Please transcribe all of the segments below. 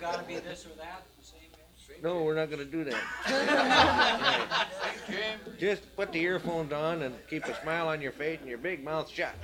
gotta be this or that, the same thing? No, we're not gonna do that. Just put the earphones on and keep a smile on your face and your big mouth shut.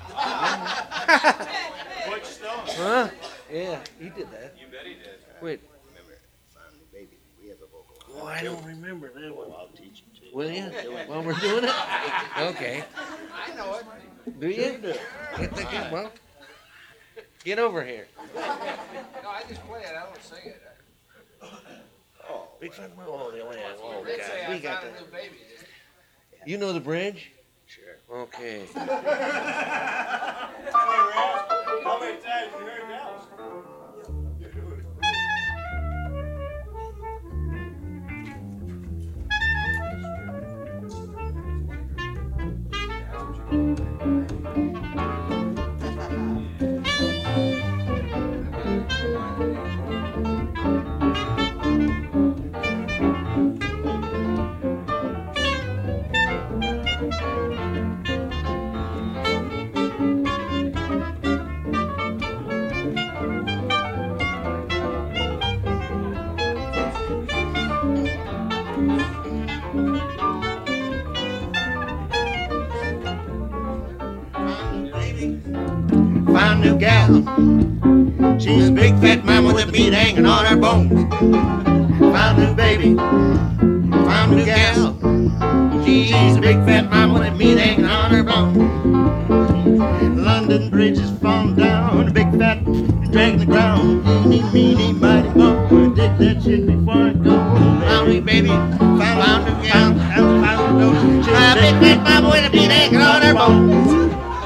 Butch Stone. Huh? Yeah, he did that. You bet he did. Wait. Remember, Finally Baby, we have a vocal. Oh, I don't remember that one. I'll teach you to. Will you? While we're doing it? Okay. I know it. Do you? Well, get over here. No, I just play it, I don't sing it. Oh, big fat mouth. Oh, the only oh, They say God. I We got found a that. new baby. You know the bridge? Sure. Okay. How many times you heard that? Found a new gal. She's a big fat mama with meat hanging on her bones. Found a new baby. Found a new gal. She's a big fat mama with meat hanging on her bones. London Bridge is falling down. A big fat is dragging the ground. Eeny, meeny, mighty mo. Dig that shit before I go. Found a new baby. Found a new gal. Found a new. She's a big fat mama with meat hanging on her bones.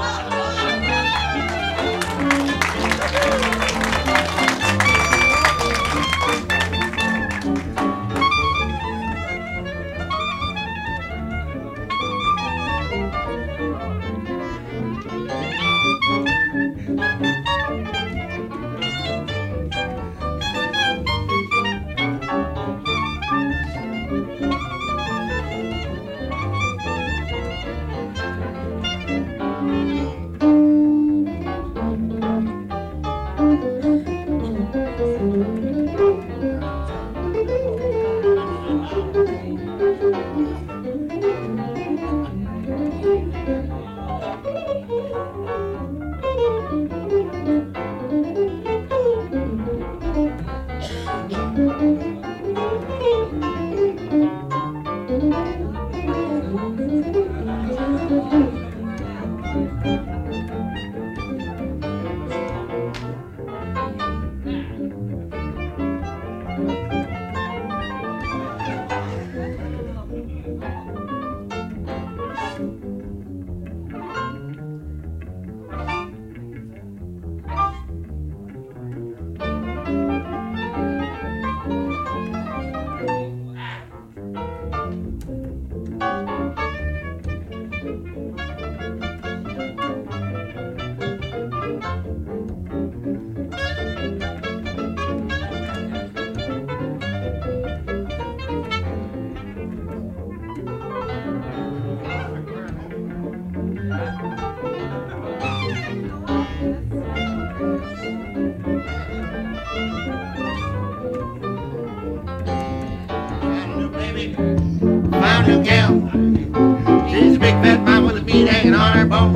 Found a new gal. She's a big fat mama with a meat hanging on her bone.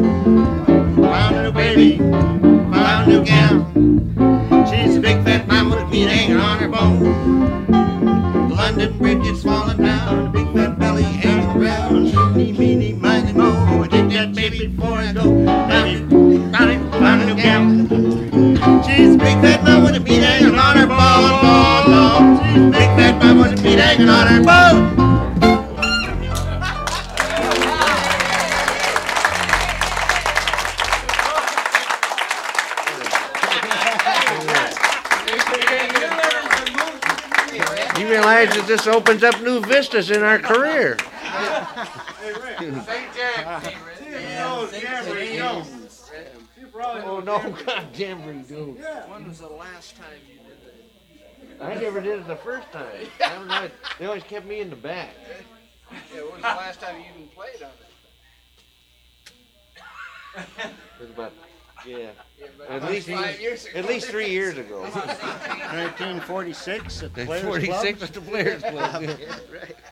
Found a new baby. Found a new gal. She's a big fat mama with a meat hanging on her bone. The London Bridge is falling down. A big fat belly hanging around. Meeny, meeny, miny, mo. I take that baby before I go. Found a new gal. She's a big fat mama with a meat hanging on her bone. She's a big fat mama with a meat hanging on her bone. You realize that this opens up new vistas in our career. Oh no, God damn redo. When was the last time you did that? I never did it the first time. They always kept me in the back. Yeah, when was the last time you even played on it? It was about Yeah. Yeah, but At about least 5 years ago. At least 3 years ago. 1946 at the Players 46 Club. at the Players Club. Yeah. Yeah, right.